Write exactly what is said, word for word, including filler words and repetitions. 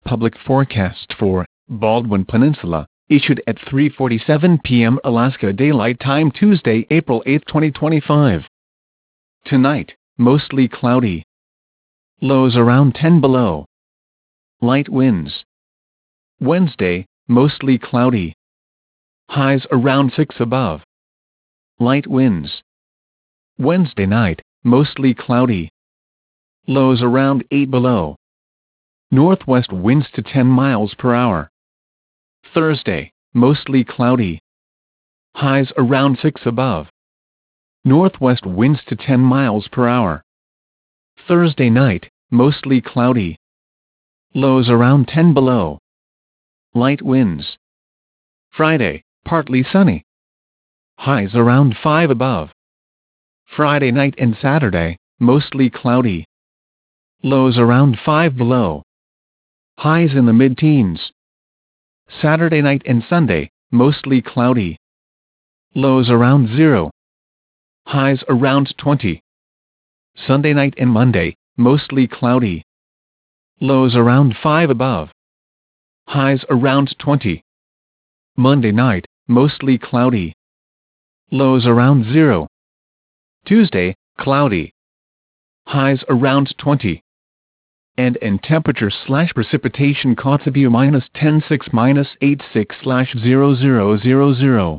Public forecast for Baldwin Peninsula, issued at three forty-seven p m Alaska Daylight Time Tuesday, April eighth twenty twenty-five. Tonight, mostly cloudy. Lows around ten below. Light winds. Wednesday, mostly cloudy. Highs around six above. Light winds. Wednesday night, mostly cloudy. Lows around eight below. Northwest winds to ten miles per hour. Thursday, mostly cloudy. Highs around six above. Northwest winds to ten miles per hour. Thursday night, mostly cloudy. Lows around ten below. Light winds. Friday, partly sunny. Highs around five above. Friday night and Saturday, mostly cloudy. Lows around five below. Highs in the mid-teens. Saturday night and Sunday, mostly cloudy. Lows around zero. Highs around twenty. Sunday night and Monday, mostly cloudy. Lows around five above. Highs around twenty. Monday night, mostly cloudy. Lows around zero. Tuesday, cloudy. Highs around twenty. And in temperature slash precipitation Kotzebue minus ten six minus eight six slash zero zero zero zero.